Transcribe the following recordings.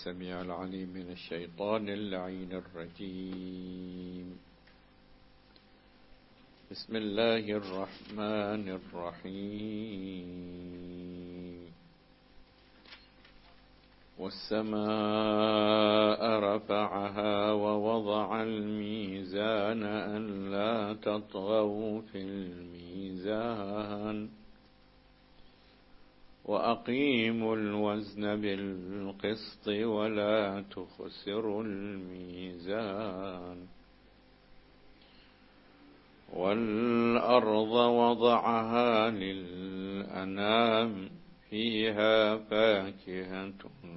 السميع العليم من الشيطان اللعين الرجيم. بسم الله الرحمن الرحيم. والسماء رفعها ووضع الميزان ألا تطغوا في الميزان وأقيموا الوزن بالقسط ولا تخسروا الميزان والأرض وضعها للأنام فيها فاكهة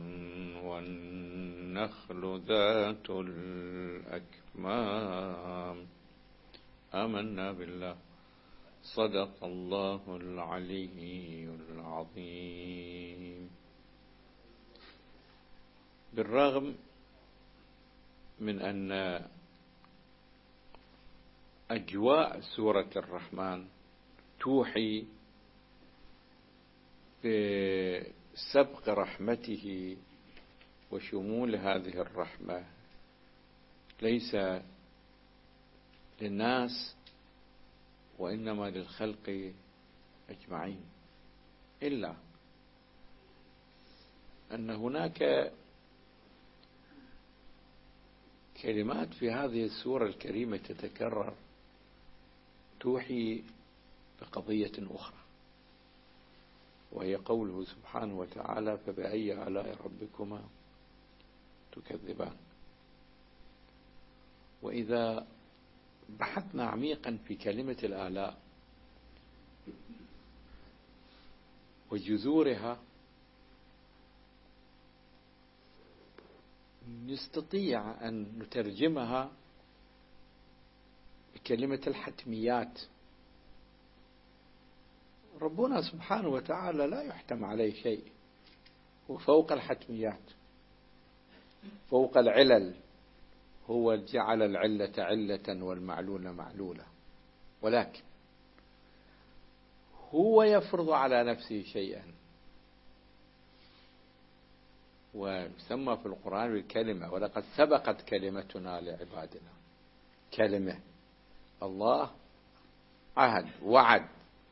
والنخل ذات الأكمام. آمنا بالله. صدق الله العلي العظيم. بالرغم من أن أجواء سورة الرحمن توحي بسبق رحمته وشمول هذه الرحمة ليس للناس وإنما للخلق أجمعين، إلا أن هناك كلمات في هذه السورة الكريمة تتكرر توحي بقضية أخرى، وهي قوله سبحانه وتعالى: فبأي آلاء ربكما تكذبان. وإذا بحثنا عميقا في كلمة الآلاء وجذورها نستطيع أن نترجمها بكلمة الحتميات. ربنا سبحانه وتعالى لا يحتم عليه شيء، وفوق الحتميات، فوق العلل. هو جعل العلة علة والمعلول معلولة، ولكن هو يفرض على نفسه شيئا، ويسمى في القرآن بالكلمة: ولقد سبقت كلمتنا لعبادنا. كلمة، الله عهد، وعد،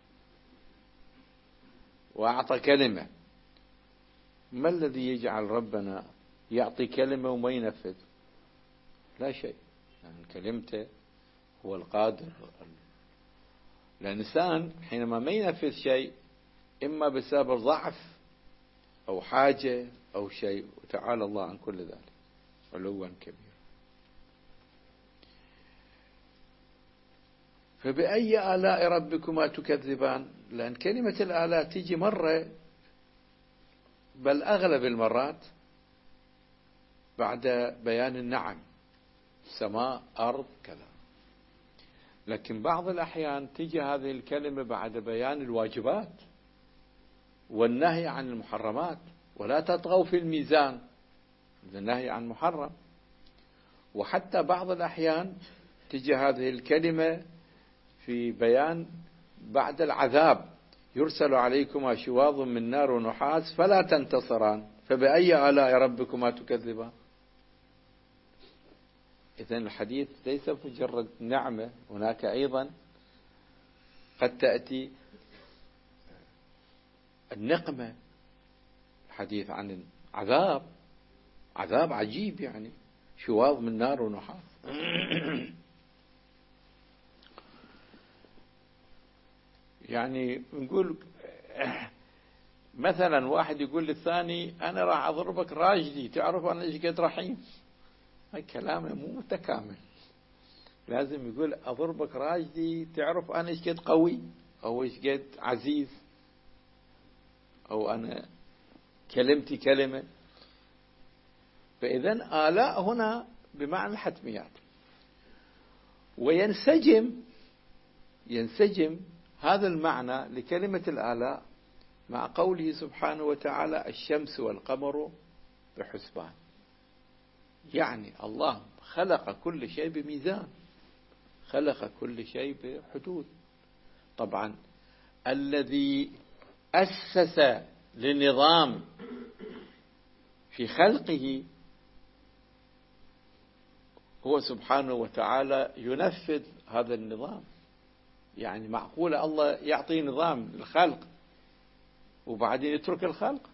وأعطى كلمة. ما الذي يجعل ربنا يعطي كلمة وما ينفذ؟ لا شيء، يعني كلمته هو القادر. الإنسان حينما ما ينفذ شيء إما بسبب ضعف أو حاجة أو شيء، وتعالى الله عن كل ذلك علوا كبيرا. فبأي آلاء ربكما تكذبان؟ لأن كلمة الآلاء تيجي مرة، بل أغلب المرات بعد بيان النعم: سماء، أرض، كذا. لكن بعض الأحيان تيجي هذه الكلمة بعد بيان الواجبات والنهي عن المحرمات: ولا تطغوا في الميزان، النهي عن محرم. وحتى بعض الأحيان تيجي هذه الكلمة في بيان بعد العذاب: يرسل عليكما شواظ من نار ونحاس فلا تنتصران فبأي آلاء ربكما تكذبان. إذن الحديث ليس مجرد نعمة، هناك أيضا قد تأتي النقمة، الحديث عن عذاب عجيب، يعني شواظ من نار ونحاس. يعني نقول مثلا واحد يقول للثاني: أنا راح أضربك راجلي، تعرف أنا إيش قد رحيم. هاي كلامه مو متكامل. لازم يقول: أضربك راجلي، تعرف أنا إيش قد قوي، أو إيش قد عزيز، أو أنا كلمتي كلمة. فإذن آلاء هنا بمعنى الحتميات. وينسجم هذا المعنى لكلمة الآلاء مع قوله سبحانه وتعالى: الشمس والقمر بحسبان. يعني الله خلق كل شيء بميزان، خلق كل شيء بحدود. طبعا الذي أسس لنظام في خلقه هو سبحانه وتعالى ينفذ هذا النظام. يعني معقول الله يعطي نظام للخلق وبعدين يترك الخلق؟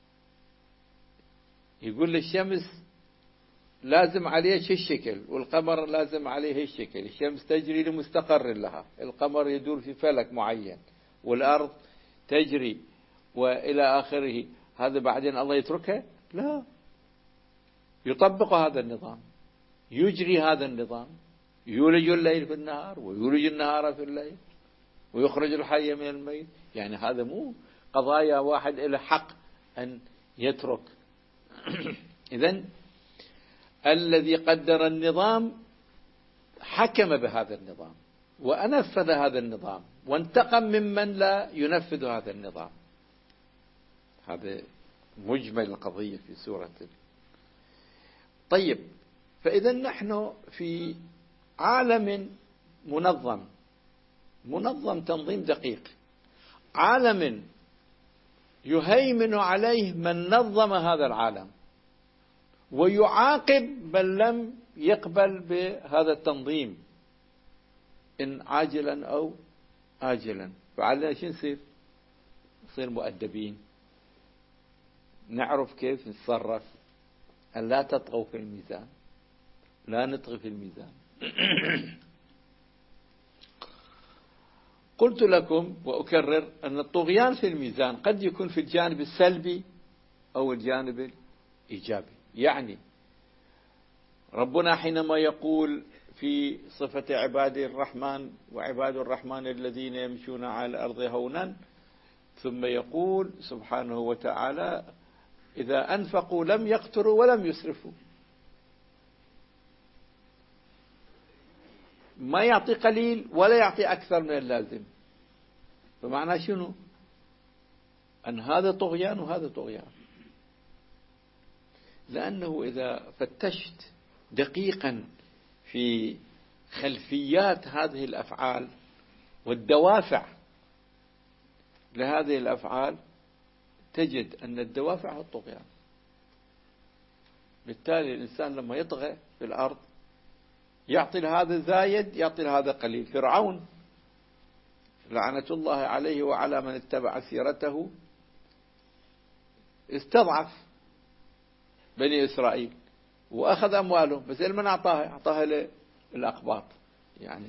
يقول للشمس لازم عليه هالشكل، والقمر لازم عليه هالشكل، الشمس تجري لمستقر لها، القمر يدور في فلك معين، والأرض تجري وإلى آخره. هذا بعدين الله يتركها؟ لا، يطبق هذا النظام، يجري هذا النظام، يولج الليل في النهار ويولج النهار في الليل ويخرج الحي من الميت. يعني هذا مو قضايا واحد له حق أن يترك. إذن الذي قدر النظام حكم بهذا النظام وأنفذ هذا النظام وانتقم ممن لا ينفذ هذا النظام. هذا مجمل القضية في سورة. طيب، فإذا نحن في عالم منظم تنظيم دقيق، عالم يهيمن عليه من نظم هذا العالم ويعاقب من لم يقبل بهذا التنظيم إن عاجلا أو آجلا. فعلنا شو نصير مؤدبين، نعرف كيف نتصرف، أن لا تطغوا في الميزان، لا نطغي في الميزان. قلت لكم وأكرر أن الطغيان في الميزان قد يكون في الجانب السلبي أو الجانب الإيجابي. يعني ربنا حينما يقول في صفة عباد الرحمن وعباد الرحمن الذين يمشون على الأرض هونا، ثم يقول سبحانه وتعالى إذا أنفقوا لم يقتروا ولم يسرفوا. ما يعطي قليل ولا يعطي أكثر من اللازم. فمعنى شنو؟ أن هذا طغيان وهذا طغيان. لأنه إذا فتشت دقيقا في خلفيات هذه الأفعال والدوافع لهذه الأفعال تجد أن الدوافع الطغيان. بالتالي الإنسان لما يطغى في الأرض يعطي لهذا زايد، يعطي لهذا قليل. فرعون لعنة الله عليه وعلى من اتبع سيرته استضعف بني إسرائيل وأخذ أموالهم، بس من أعطاها للأقباط. يعني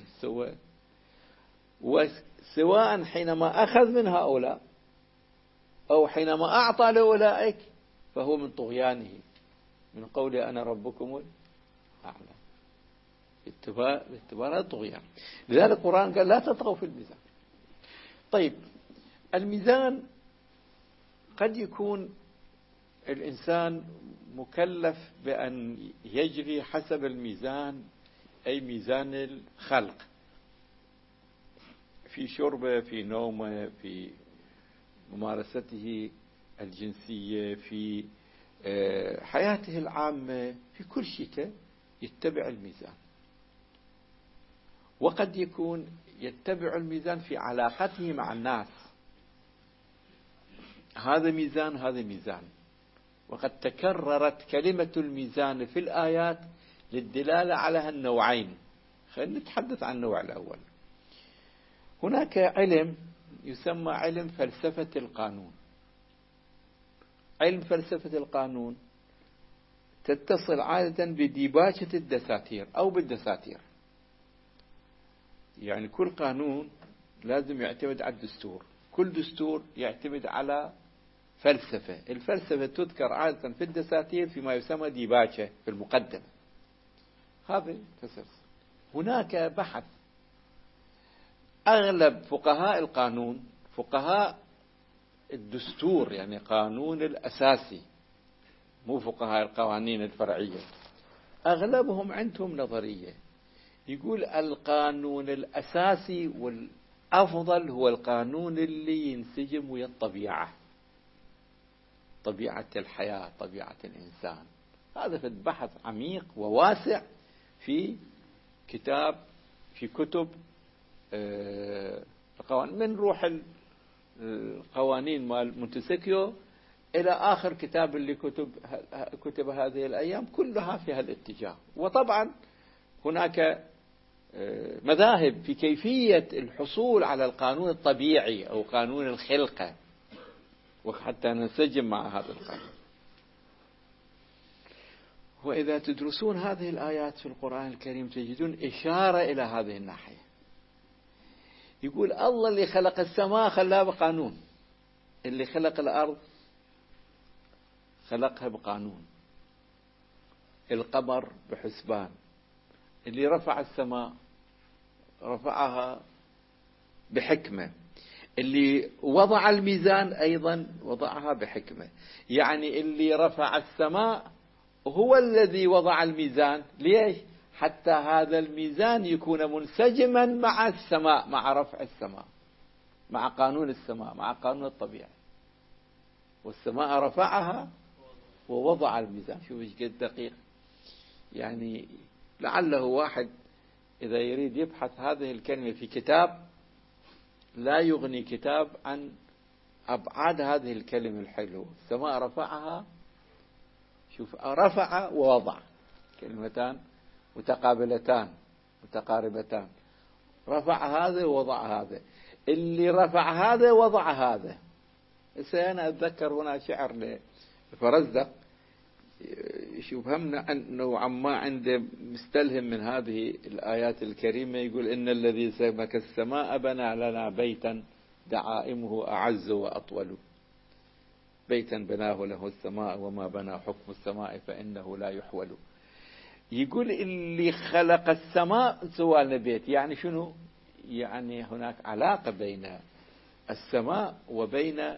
سواء حينما أخذ من هؤلاء أو حينما أعطى لأولئك فهو من طغيانه، من قوله أنا ربكم الأعلى، باعتبار الطغيان. لذلك القرآن قال لا تطغوا في الميزان. طيب، الميزان قد يكون الإنسان مكلف بأن يجري حسب الميزان، أي ميزان الخلق، في شربه، في نومه، في ممارسته الجنسية، في حياته العامة، في كل شيء يتبع الميزان. وقد يكون يتبع الميزان في علاقته مع الناس، هذا ميزان هذا ميزان. وقد تكررت كلمة الميزان في الآيات للدلالة على النوعين. خلينا نتحدث عن النوع الأول. هناك علم يسمى علم فلسفة القانون. علم فلسفة القانون تتصل عادة بديباجة الدساتير أو بالدساتير. يعني كل قانون لازم يعتمد على الدستور، كل دستور يعتمد على فلسفة. الفلسفة تذكر عادة في الدساتير فيما يسمى ديباجة في المقدمة. هذا تسلسل. هناك بحث. أغلب فقهاء القانون، فقهاء الدستور يعني قانون الأساسي، مو فقهاء القوانين الفرعية، أغلبهم عندهم نظرية يقول القانون الأساسي والأفضل هو القانون اللي ينسجم ويا الطبيعة، طبيعة الحياة، طبيعة الإنسان. هذا في البحث عميق وواسع في كتب القوانين، من روح القوانين مال مونتسكيو إلى آخر كتاب اللي كتب هذه الأيام كلها في هالاتجاه. وطبعا هناك مذاهب في كيفية الحصول على القانون الطبيعي أو قانون الخلقة، وحتى ننسجم مع هذا القانون. وإذا تدرسون هذه الآيات في القرآن الكريم تجدون إشارة إلى هذه الناحية. يقول الله اللي خلق السماء خلاها بقانون، اللي خلق الأرض خلقها بقانون، القمر بحسبان، اللي رفع السماء رفعها بحكمة، اللي وضع الميزان أيضا وضعها بحكمة. يعني اللي رفع السماء هو الذي وضع الميزان. ليش؟ حتى هذا الميزان يكون منسجما مع السماء، مع رفع السماء، مع قانون السماء، مع قانون الطبيعة. والسماء رفعها ووضع الميزان. شوف ايش قد دقيق. يعني لعله واحد إذا يريد يبحث هذه الكلمة في كتاب لا يغني كتاب عن أبعاد هذه الكلمة الحلوة. السماء رفعها، شوف، رفع ووضع، كلمتان متقابلتان متقاربتان. رفع هذا ووضع هذا، اللي رفع هذا وضع هذا. أنا أتذكر هنا شعر لفرزدق شوف همنا أنه عما عنده مستلهم من هذه الآيات الكريمة. يقول إن الذي سمك السماء بنى لنا بيتا دعائمه أعز وأطول، بيتا بناه له السماء وما بنى حكم السماء فإنه لا يحول. يقول اللي خلق السماء سوى لنا بيت. يعني شنو؟ يعني هناك علاقة بين السماء وبين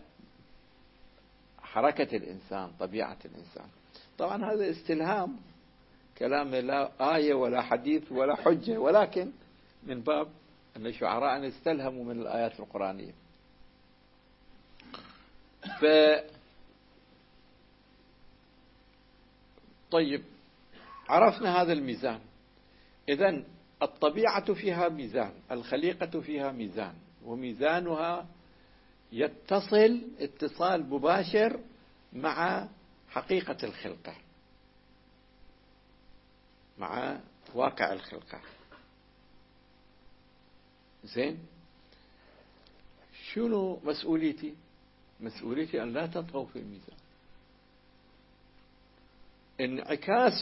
حركة الإنسان، طبيعة الإنسان. طبعا هذا استلهام، كلام لا آية ولا حديث ولا حجة، ولكن من باب أن الشعراء استلهموا من الآيات القرآنية. طيب، عرفنا هذا الميزان. إذن الطبيعة فيها ميزان، الخليقة فيها ميزان، وميزانها يتصل اتصال مباشر مع حقيقة الخلقة، مع واقع الخلقة. زين، شنو مسؤوليتي؟ مسؤوليتي أن لا تطغوا في الميزان. انعكاس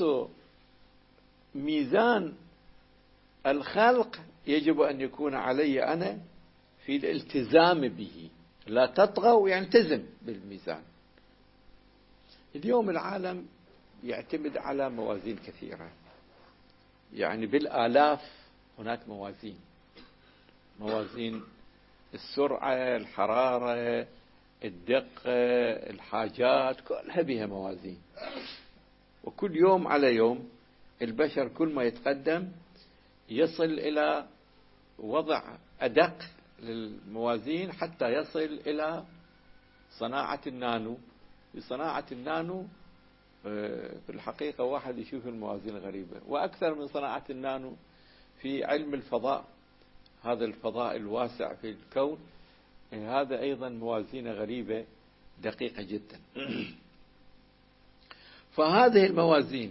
ميزان الخلق يجب أن يكون علي أنا في الالتزام به. لا تطغوا يعني التزم بالميزان. اليوم العالم يعتمد على موازين كثيرة، يعني بالآلاف هناك موازين، موازين السرعة، الحرارة، الدقة، الحاجات، كلها بها موازين. وكل يوم على يوم البشر كل ما يتقدم يصل إلى وضع أدق للموازين حتى يصل إلى صناعة النانو. في صناعة النانو في الحقيقة واحد يشوف الموازين غريبة، وأكثر من صناعة النانو في علم الفضاء، هذا الفضاء الواسع في الكون، هذا أيضا موازين غريبة دقيقة جدا. فهذه الموازين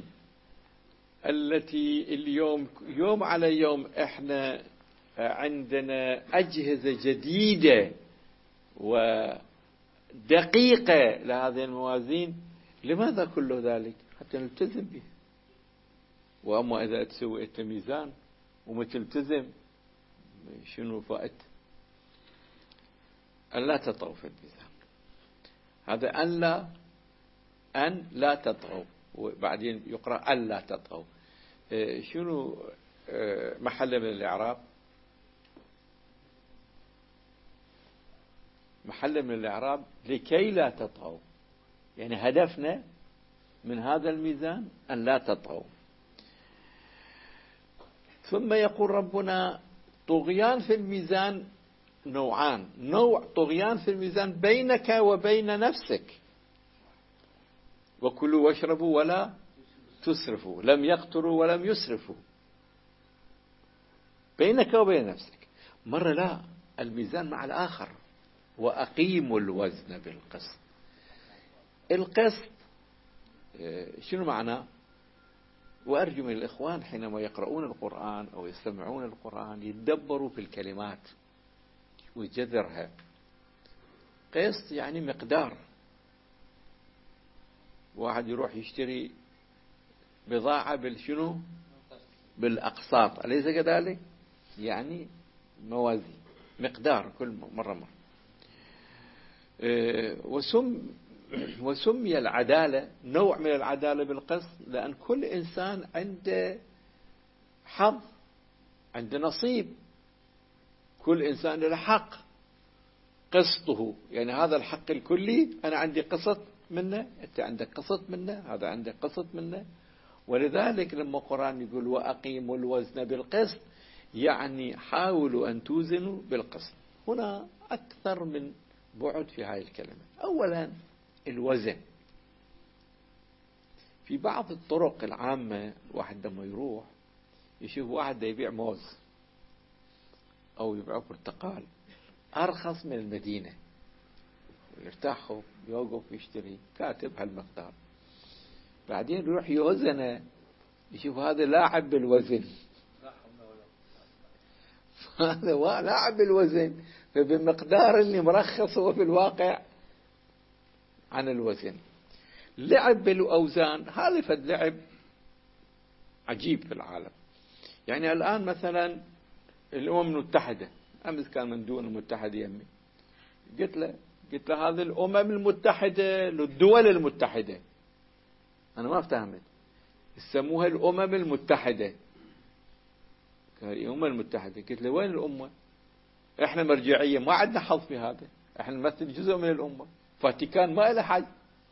التي اليوم يوم على يوم احنا عندنا أجهزة جديدة ودقيقة لهذه الموازين. لماذا كل ذلك؟ حتى نلتزم به. وأما إذا تسوي أنت ميزان وما تلتزم، شنو فائدة؟ أن لا تطغوا في الميزان. هذا أن لا تطغوا، وبعدين يقرأ أن لا تطغوا. شنو محل من الإعراب؟ محل من الإعراب لكي لا تطغوا، يعني هدفنا من هذا الميزان أن لا تطغوا. ثم يقول ربنا طغيان في الميزان نوعان. نوع طغيان في الميزان بينك وبين نفسك، وكلوا واشربوا ولا تسرفوا، لم يقتروا ولم يسرفوا. بينك وبين نفسك. مرة لا، الميزان مع الآخر، وأقيموا الوزن بالقسط. القسط شنو معناه؟ وأرجو من الإخوان حينما يقرؤون القرآن أو يستمعون القرآن يتدبروا في الكلمات وجذرها. قسط يعني مقدار. واحد يروح يشتري بضاعة بالشنو؟ بالأقساط، أليس كذلك؟ يعني موازين، مقدار كل مرة. وسمي العدالة نوع من العدالة بالقسط لأن كل إنسان عنده حظ، عنده نصيب، كل إنسان له حق قسطه، يعني هذا الحق الكلي أنا عندي قسط منه، أنت عندك قسط منه، هذا عنده قسط منه. ولذلك لما القرآن يقول وأقيموا الوزن بالقسط يعني حاولوا أن توزنوا بالقسط. هنا أكثر من بعد في هذه الكلمة. أولا الوزن، في بعض الطرق العامة واحد لما يروح يشوف واحد يبيع موز أو يبيع برتقال أرخص من المدينة، يرتاح يوقف يشتري كاتب هالمقدار، بعدين يروح يوزنه يشوف هذا لاعب بالوزن هذا لاعب بالوزن، فبمقدار اللي مرخص هو في الواقع عن الوزن. لعب بالأوزان هذا فد لعب عجيب في العالم. يعني الآن مثلا الأمم المتحدة، أمس كان من دون المتحدة يمي، قلت له هذه الأمم المتحدة للدول المتحدة، أنا ما افتهمت، يسموها الأمم المتحدة، الأمم المتحدة. قلت له وين الأمة؟ إحنا مرجعية ما عندنا حظ في هذا، إحنا نمثل جزء من الأمة. فاتيكان ما له حج،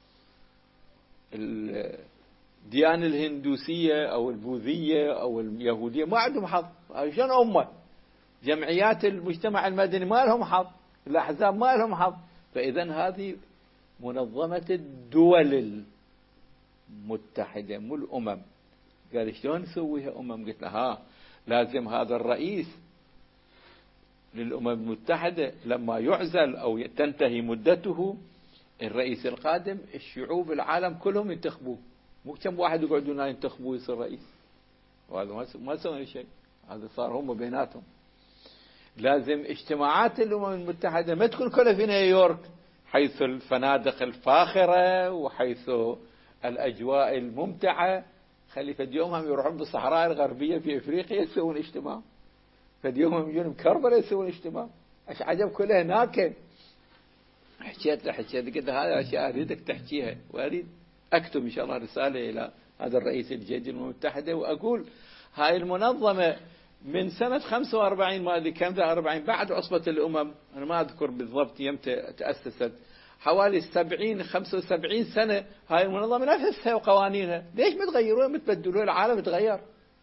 الديانة الهندوسية أو البوذية أو اليهودية ما عندهم حظ، عشان أمة. جمعيات المجتمع المدني ما لهم حظ، الأحزاب ما لهم حظ. فإذا هذه منظمة الدول المتحدة مو الأمم. قال شلون نسويها أمم؟ قلت له لازم هذا الرئيس للأمم المتحدة لما يعزل أو تنتهي مدته، الرئيس القادم الشعوب العالم كلهم ينتخبوه، مو كم واحد يقعدون ينتخبوه يصير رئيس، وهذا ما سوى شيء، هذا صار هم بيناتهم. لازم اجتماعات الأمم المتحدة ما تكون كلها في نيويورك حيث الفنادق الفاخرة وحيث الأجواء الممتعة، خلي فد يومهم يروحون بالصحراء الغربية في إفريقيا يسوون اجتماع، فد يومهم يجون بكربلاء يسوون اجتماع. ايش عجب كله هناك. حكيت قلت هذه أشياء أريدك تحكيها، وأريد أكتب إن شاء الله رسالة إلى هذا الرئيس الجديد للأمم المتحدة وأقول هاي المنظمة من سنة 45 ما أدري كم 40 بعد عصبة الأمم، أنا ما أذكر بالضبط يمتى تأسست، حوالي 75 سنة هاي المنظمة نفسها وقوانينها، ليش ما تغيرون متبدلون؟ العالم تغير.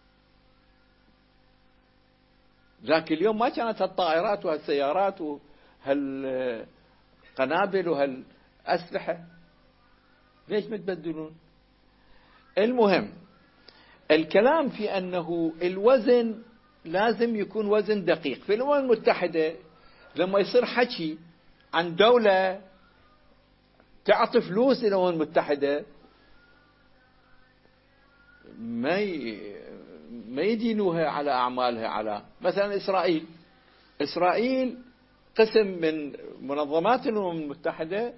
ذاك اليوم ما كانت هالطائرات وهالسيارات وهالقنابل وهالأسلحة، ليش متبدلون؟ المهم الكلام في أنه الوزن لازم يكون وزن دقيق. في الأمم المتحدة لما يصير حكي عن دولة تعطي فلوس للأمم المتحدة ما يدينوها على أعمالها، على مثلا إسرائيل قسم من منظمات الأمم المتحدة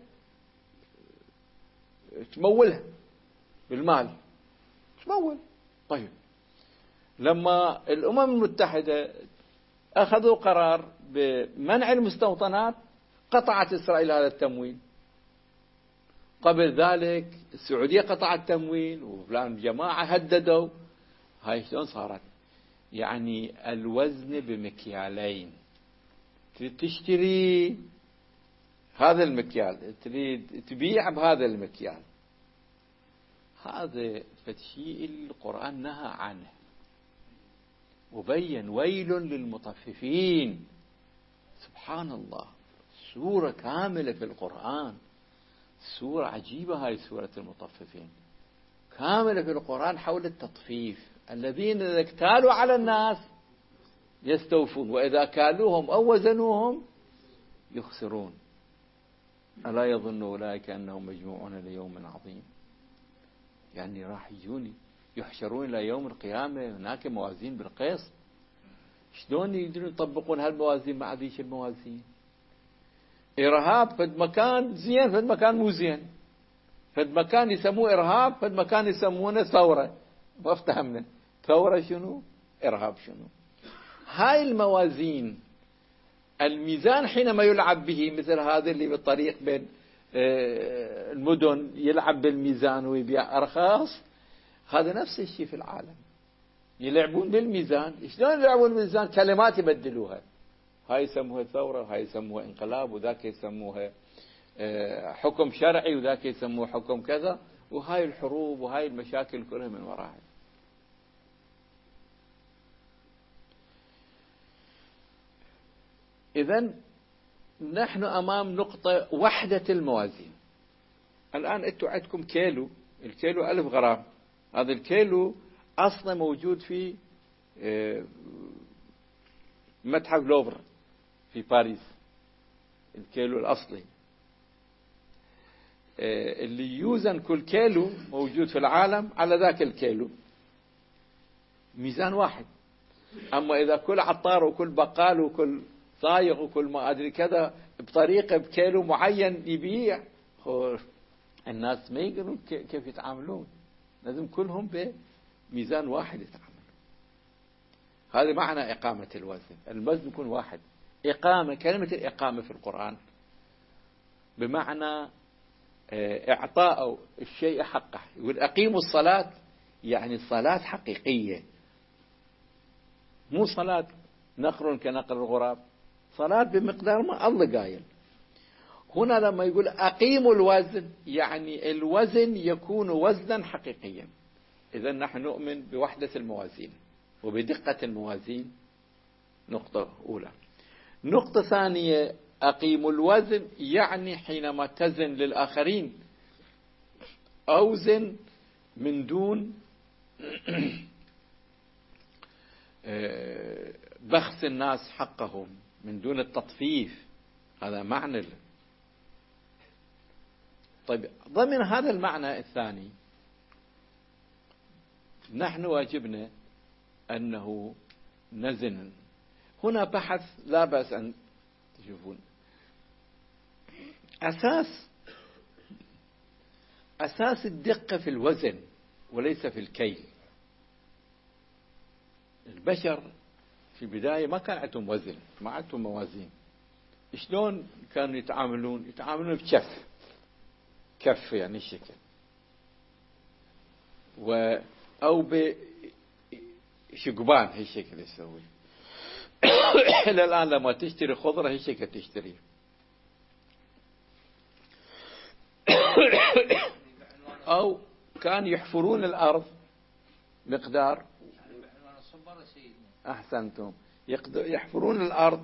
تمولها بالمال، تمول. طيب لما الأمم المتحدة أخذوا قرار بمنع المستوطنات قطعت إسرائيل هذا التمويل. قبل ذلك السعودية قطعت تمويل وفلان جماعة هددوا. هاي شلون صارت؟ يعني الوزن بمكيالين، تريد تشتري هذا المكيال تريد تبيع بهذا المكيال. هذا فشيء القرآن نهى عنه وبين ويل للمطففين. سبحان الله، سورة كاملة في القرآن، سورة عجيبة هاي سورة المطففين، كاملة في القرآن حول التطفيف. الذين إذا اكتالوا على الناس يستوفون وإذا كالوهم أو وزنوهم يخسرون. ألا يظن أولئك أنهم مجموعون ليوم عظيم. يعني راح يجون يحشرون إلى يوم القيامة، هناك موازين بالقسط. شلون يقدرون يطبقون هالموازين مع ذيش الموازين؟ إرهاب فد مكان زين، فد مكان مو زين، فد مكان يسموه إرهاب، فد مكان يسمونه ثورة. ما افتهمنا ثورة شنو، إرهاب شنو. هاي الموازين، الميزان حينما يلعب به مثل هذا اللي بالطريق بين المدن يلعب بالميزان ويبيع أرخاص، هذا نفس الشيء في العالم. يلعبون بالميزان. شلون يلعبون بالميزان؟ كلمات يبدلوها، هاي يسموها ثورة، وهاي يسموها انقلاب، وذاك يسموها حكم شرعي، وذاك يسموه حكم كذا، وهاي الحروب وهاي المشاكل كلها من وراها. إذن نحن أمام نقطة وحدة الموازين. الآن أنتم عندكم كيلو، الكيلو 1000 غرام. هذا الكيلو أصلا موجود في متحف لوفر في باريس، الكيلو الأصلي. اللي يوزن كل كيلو موجود في العالم على ذاك الكيلو، ميزان واحد. أما إذا كل عطار وكل بقال وكل صايغ وكل ما أدري كذا بطريقة بكيلو معين يبيع، الناس ما يقدرون كيف يتعاملون. لازم كلهم بميزان واحد يتعاملون. هذا معنى إقامة الوزن. الوزن يكون واحد. إقامة، كلمة الإقامة في القرآن بمعنى إعطاء الشيء حقه. يقول أقيموا الصلاة، يعني الصلاة حقيقية، مو صلاة نقر كنقر الغراب، صلاة بمقدار ما الله قايل. هنا لما يقول أقيموا الوزن، يعني الوزن يكون وزنا حقيقيا. إذا نحن نؤمن بوحدة الموازين وبدقة الموازين. نقطة أولى. نقطة ثانية، أقيموا الوزن يعني حينما تزن للآخرين أوزن من دون بخس الناس حقهم، من دون التطفيف. هذا معنى. طيب، ضمن هذا المعنى الثاني نحن واجبنا أنه نزن. هنا بحث لا بأس أن تشوفون. أساس الدقة في الوزن وليس في الكيل. البشر في البداية ما كان عندهم وزن، ما عندهم موازين. شلون كانوا يتعاملون بكف، كف يعني الشكل، أو بشقبان هالشكل يسوي. إلى الآن لما تشتري خضرة هالشكل تشتري. أو كان يحفرون الأرض مقدار، أحسنتم، يحفرون الأرض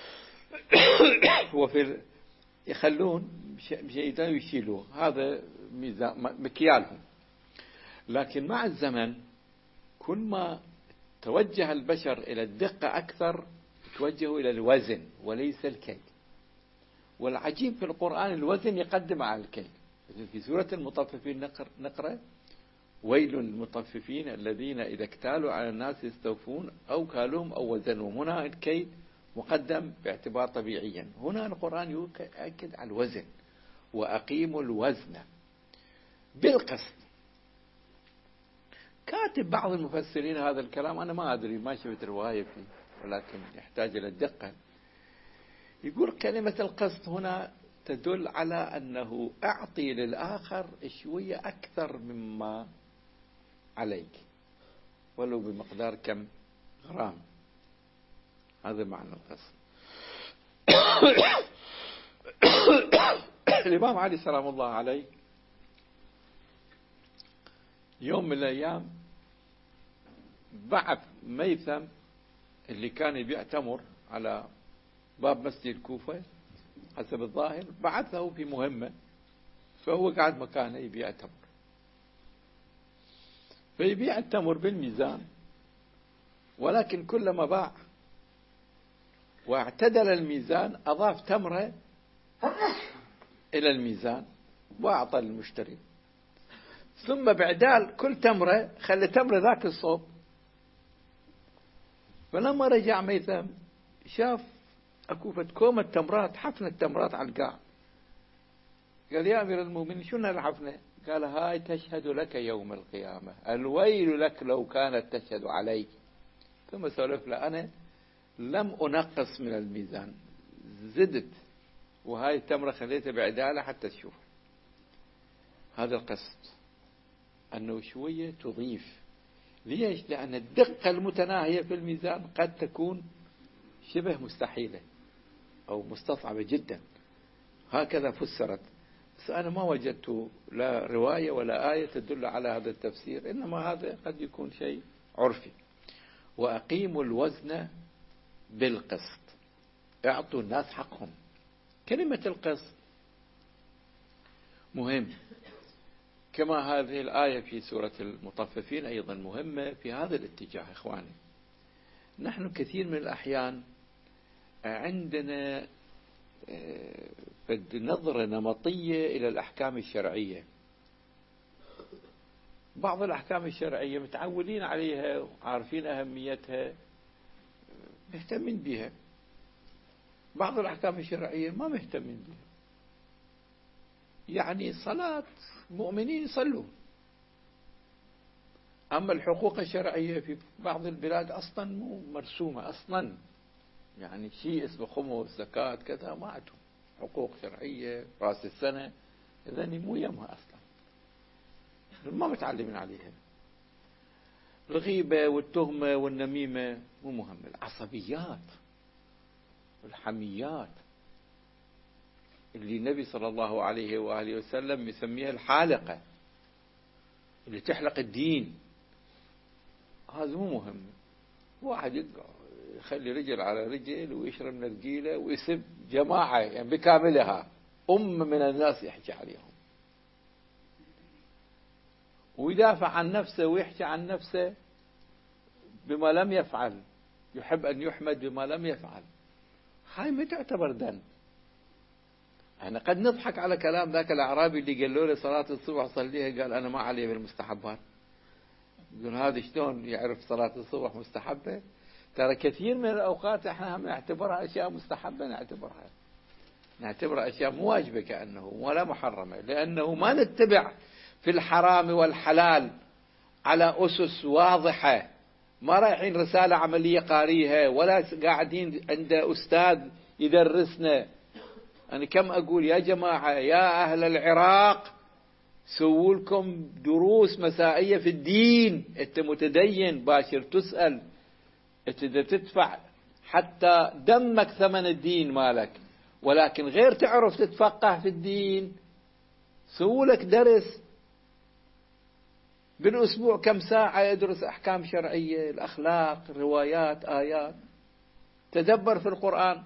وفي يخلون شيء يشيلوه. هذا مكيالهم. لكن مع الزمن كل ما توجه البشر إلى الدقة أكثر، توجهوا إلى الوزن وليس الكيل. والعجيب في القرآن الوزن يقدم على الكيل. في سورة المطففين نقرأ: ويل للمطففين الذين إذا اكتالوا على الناس يستوفون أو كالوهم أو وزنهم. هنا الكيل مقدم باعتبار طبيعيا. هنا القرآن يؤكد على الوزن: وأقيموا الوزن بالقسط. كاتب بعض المفسرين هذا الكلام، أنا ما أدري، ما شفت رواية فيه، ولكن يحتاج إلى الدقة. يقول كلمة القسط هنا تدل على أنه أعطي للآخر شوية أكثر مما عليك، ولو بمقدار كم غرام. هذا معنى القسط. الإمام علي سلام الله عليه يوم من الأيام بعث ميثم اللي كان يبيع تمر على باب مسجد الكوفة حسب الظاهر، بعثه في مهمة، فهو قاعد مكانه يبيع تمر. فيبيع التمر بالميزان، ولكن كلما باع واعتدل الميزان أضاف تمرة إلى الميزان وأعطى المشتري، ثم بعدال كل تمرة خلى تمرة ذاك الصوب. فلما رجع ميثم شاف أكو كومة تمرات، حفنة تمرات على القاع. قال يا أمير المؤمنين شنو الحفنة؟ قال هاي تشهد لك يوم القيامة، الويل لك لو كانت تشهد عليك. ثم سولف له أنا لم أنقص من الميزان، زدت، وهاي التمرة خليتها بعدالة حتى تشوف. هذا القصد، أنه شوية تضيف. ليش؟ لأن الدقة المتناهية في الميزان قد تكون شبه مستحيلة أو مستصعبة جدا. هكذا فسرت، بس أنا ما وجدت لا رواية ولا آية تدل على هذا التفسير، إنما هذا قد يكون شيء عرفي. وأقيموا الوزن بالقسط، اعطوا الناس حقهم. كلمة القسط مهم، كما هذه الآية في سورة المطففين أيضا مهمة في هذا الاتجاه. إخواني، نحن كثير من الأحيان عندنا نظرة نمطية إلى الأحكام الشرعية. بعض الأحكام الشرعية متعودين عليها وعارفين أهميتها، مهتمين بها. بعض الأحكام الشرعية ما مهتمين بها. يعني صلاة مؤمنين يصلون، أما الحقوق الشرعية في بعض البلاد أصلا مو مرسومة أصلا. يعني شيء اسمه خمس زكاة كذا ما عندهم حقوق شرعية رأس السنة، إذن مو يمها أصلا، ما متعلمين عليها. الغيبة والتهمة والنميمة مو مهمة. العصبيات والحميات اللي النبي صلى الله عليه وآله وسلم يسميها الحالقة، اللي تحلق الدين، هذا مو مهم. واحد يخلي رجل على رجل ويشرب نرجيلة ويسب جماعة يعني بكاملها، من الناس يحكي عليهم، ويدافع عن نفسه ويحكي عن نفسه بما لم يفعل، يحب أن يحمد بما لم يفعل. هاي ما تعتبر ذنب. احنا قد نضحك على كلام ذاك الأعرابي اللي قال له صلاة الصبح صليها، قال أنا ما علي بالمستحبات. يقول هذا شلون يعرف صلاة الصبح مستحبة؟ ترى كثير من الأوقات احنا هم نعتبرها أشياء مستحبة، نعتبرها أشياء مو واجبة كأنه ولا محرمة، لأنه ما نتبع في الحرام والحلال على أسس واضحة. ما رايحين رسالة عملية قاريها، ولا قاعدين عند أستاذ يدرسنا. أنا كم أقول يا جماعة يا أهل العراق سووا لكم دروس مسائية في الدين. أنت متدين باشر تسأل، أنت تدفع حتى دمك ثمن الدين مالك، ولكن غير تعرف تتفقه في الدين. سووا لك درس بالأسبوع كم ساعة يدرس أحكام شرعية، الأخلاق، روايات، آيات، تدبر في القرآن.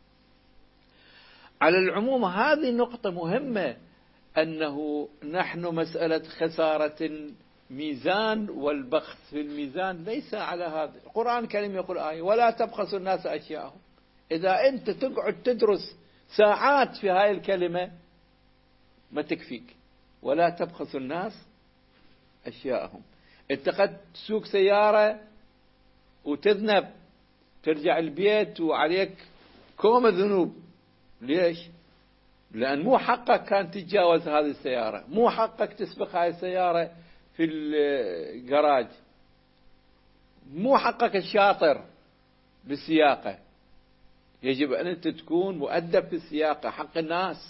على العموم هذه نقطة مهمة، أنه نحن مسألة خسارة الميزان والبخس في الميزان ليس على هذا. القرآن الكريم يقول آية ولا تبخسوا الناس أشياءهم. إذا أنت تقعد تدرس ساعات في هاي الكلمة ما تكفيك. ولا تبخسوا الناس أشياءهم. أنت قد تسوق سيارة وتذنب، ترجع البيت وعليك كوم ذنوب. ليش؟ لأن مو حقك كان تتجاوز هذه السيارة، مو حقك تسبق هذه السيارة في الجراج، مو حقك الشاطر بالسياقة. يجب أن أنت تكون مؤدب في السياقة. حق الناس،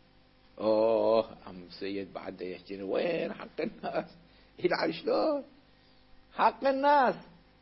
عم سيد بعد يحكي وين حق الناس؟ يلعب شلون حق الناس؟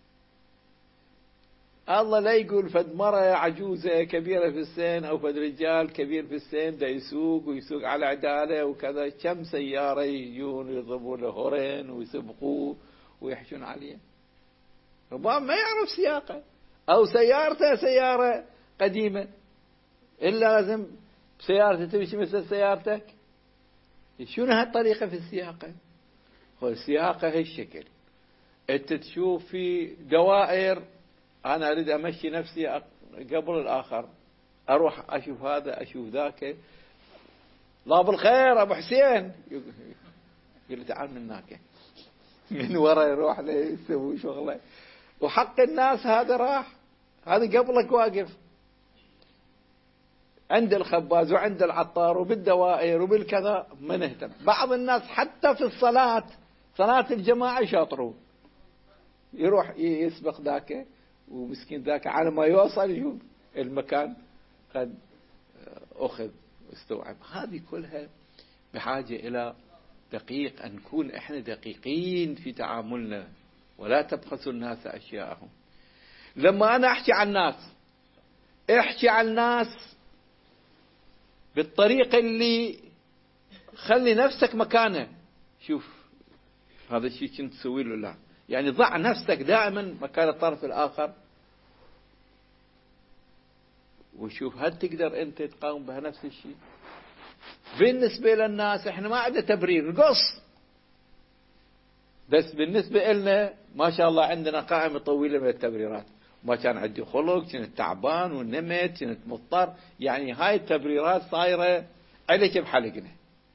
الله لا يقول فد مرة عجوزة كبيرة في السن أو فد رجال كبير في السن دا يسوق ويسوق على عدالة وكذا. كم سيارة يجون يضربون له هورين ويسبقوه ويحشون عليه، ربما ما يعرف سياقه، أو سيارته سيارة قديمة إلا لازم سيارته تمشي مثل سيارتك. شنو هالطريقة في السياقة؟ هو السياقة هالشكل. أنت تشوف في دوائر، أنا أريد أمشي نفسي قبل الآخر، أروح أشوف هذا أشوف ذاك، الله بالخير أبو حسين، يقول تعال من هناك، من ورا يروح يسوي شغله، وحق الناس هذا راح، هذا قبلك واقف عند الخباز وعند العطار وبالدوائر وبالكذا، ما نهتم. بعض الناس حتى في الصلاة، صلاة الجماعة يشاطرون، يروح يسبق ذاك، ومسكين ذاك على ما يوصل يشوف المكان قد أخذ واستوعب. هذه كلها بحاجة إلى دقيق، أن نكون إحنا دقيقين في تعاملنا، ولا تبخسوا الناس أشياءهم. لما أنا أحكي عن الناس، احكي عن الناس بالطريقة اللي خلي نفسك مكانه. شوف هذا الشيء كنت تسوي له، لا يعني ضع نفسك دائما مكان الطرف الآخر، وشوف هل تقدر أنت تقاوم بنفس الشيء. بالنسبة للناس احنا ما عندنا تبرير، نقص، بس بالنسبة لنا ما شاء الله عندنا قائمة طويلة من التبريرات. ما كان عندي خلق، كنت تعبان ونمت، كنت مضطر، يعني هاي التبريرات صايرة عليك بحلقنا،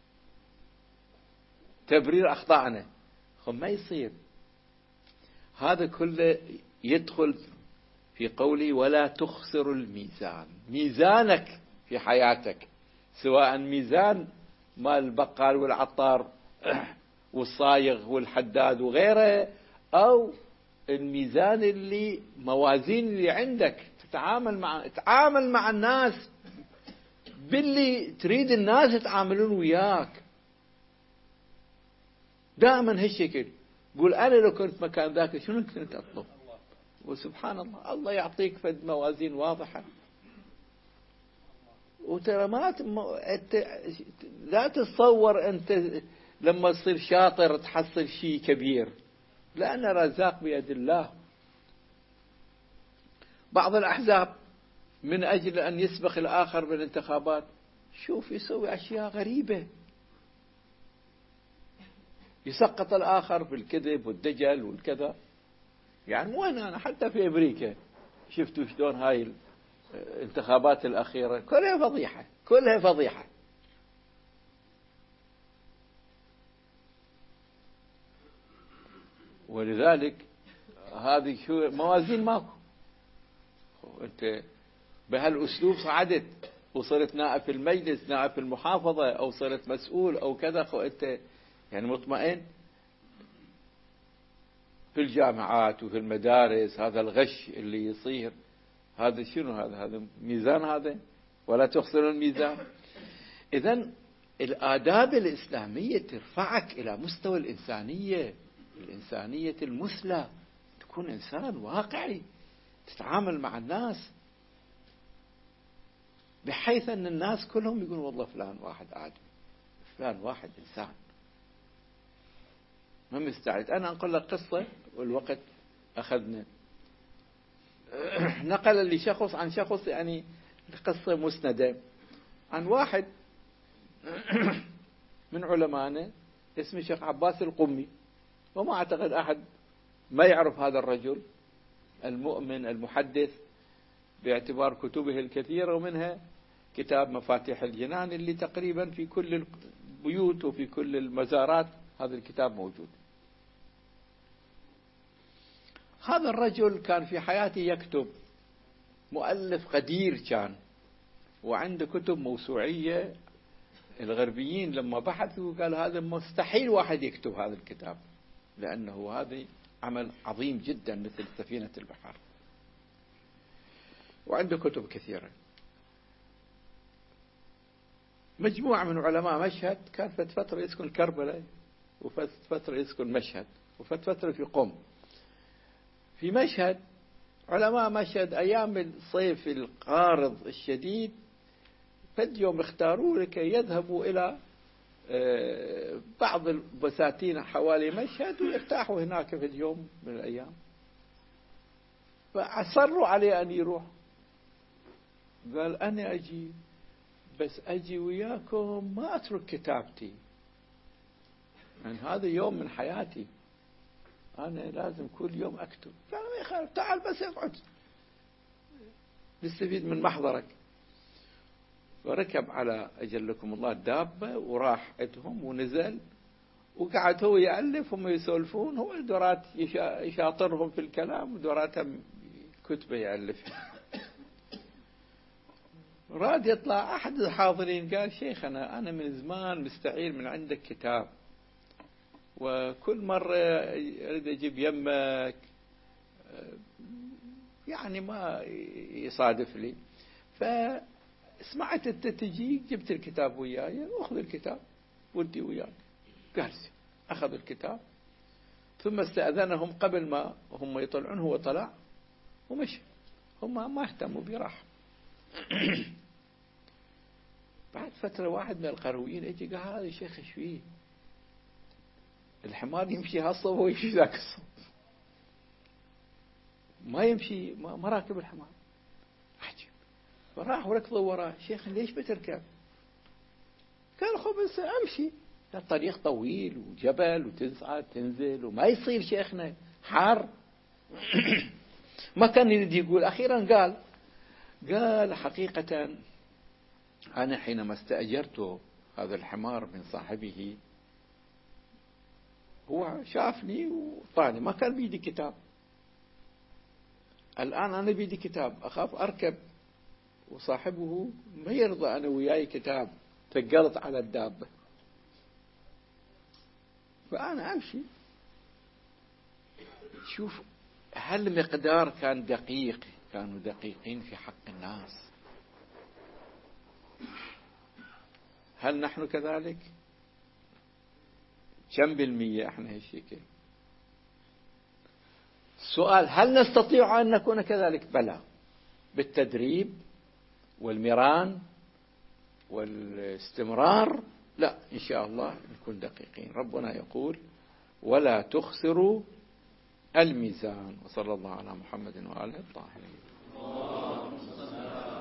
تبرير أخطائنا. ما يصير هذا كله. يدخل في قولي ولا تخسر الميزان، ميزانك في حياتك، سواء ميزان مال البقال والعطار والصايغ والحداد وغيره، أو الميزان اللي موازين اللي عندك، تتعامل مع الناس باللي تريد الناس يتعاملون وياك. دائما هالشكل. قول أنا لو كنت مكان ذاك شنو كنت أطلب؟ وسبحان الله، الله يعطيك فد موازين واضحة. وترى لا تتصور أنت لما تصير شاطر تحصل شيء كبير، لأن رزاق بيد الله. بعض الأحزاب من أجل أن يسبق الآخر بالانتخابات، شوف يسوي أشياء غريبة، يسقط الآخر بالكذب والدجل والكذا. يعني وين أنا حتى في أمريكا شفتوا شلون هاي الانتخابات الأخيرة كلها فضيحة، كلها فضيحة. ولذلك هذه شو موازين ماكو. أنت بهالأسلوب صعدت وصرت نائب في المجلس، نائب في المحافظة، أو صرت مسؤول أو كذا، أنت يعني مطمئن. في الجامعات وفي المدارس هذا الغش اللي يصير، هذا شنو؟ هذا ميزان هذا؟ ولا تخسر الميزان. إذن الآداب الإسلامية ترفعك إلى مستوى الإنسانية المثلى، تكون إنسان واقعي، تتعامل مع الناس بحيث أن الناس كلهم يقولون والله فلان واحد آدمي، فلان واحد إنسان ما مستعد. أنا أقول لك قصة والوقت أخذنا. نقل لي شخص عن شخص، يعني قصة مسندة عن واحد من علمائنا اسمه الشيخ عباس القمي، وما أعتقد أحد ما يعرف هذا الرجل المؤمن المحدث، باعتبار كتبه الكثيرة، ومنها كتاب مفاتيح الجنان اللي تقريبا في كل البيوت وفي كل المزارات هذا الكتاب موجود. هذا الرجل كان في حياته يكتب، مؤلف قدير كان، وعنده كتب موسوعية. الغربيين لما بحثوا قال هذا مستحيل واحد يكتب هذا الكتاب، لأنه هذا عمل عظيم جدا مثل سفينة البحر، وعنده كتب كثيرة. مجموعة من علماء مشهد، كان فترة يسكن كربلاء، وفترة يسكن مشهد، وفترة في قم. في مشهد، علماء مشهد أيام الصيف القارض الشديد، فد يوم اختاروا لكي يذهبوا إلى بعض البساتين حوالي مشهد ويرتاحوا هناك في اليوم من الأيام. فأصروا عليه أن يروح. قال أنا أجي، بس أجي وياكم ما أترك كتابتي، يعني هذا يوم من حياتي، أنا لازم كل يوم أكتب. قال ما يخالف، تعال بس اقعد نستفيد من محضرك. وركب على أجلكم الله الدابة وراح عندهم ونزل وقعد هو يألف هم يسولفون، هو دورات يشاطرهم في الكلام ودورات كتبه يألفها. راد يطلع أحد الحاضرين قال شيخنا أنا من زمان مستعير من عندك كتاب، وكل مرة أريد أجيب يمك يعني ما يصادف لي، فسمعت أنت تجي جبت الكتاب وياي، أخذ الكتاب ودي وياك. قال أخذ الكتاب ثم استأذنهم قبل ما هم يطلعون، هو طلع ومشي، هم ما اهتموا براح. بعد فترة واحد من القرويين اجي قال هذا الشيخ ايش فيه؟ الحمار يمشي هالصوب ويمشي ذاك الصوب، ما يمشي ما راكب الحمار. عجيب. فراح وركضوا وراه، شيخ ليش بتركب؟ قال خبز امشي، الطريق طويل وجبل وتسعى تنزل وما يصير شيخنا حار. ما كان يريد يقول. أخيرا قال حقيقة أنا حينما استأجرت هذا الحمار من صاحبه هو شافني وطاني، ما كان بيدي كتاب. الآن أنا بيدي كتاب أخاف أركب وصاحبه ما يرضى أنا وياي كتاب، ثقلت على الدابة فأنا أمشي. شوف هل مقدار كان دقيق، كانوا دقيقين في حق الناس. هل نحن كذلك؟ كم بالمية احنا هالشكل؟ السؤال هل نستطيع أن نكون كذلك؟ بلى، بالتدريب والمران والاستمرار. لا إن شاء الله نكون دقيقين. ربنا يقول ولا تخسروا الميزان. وصلى الله على محمد وآله الطاهرين.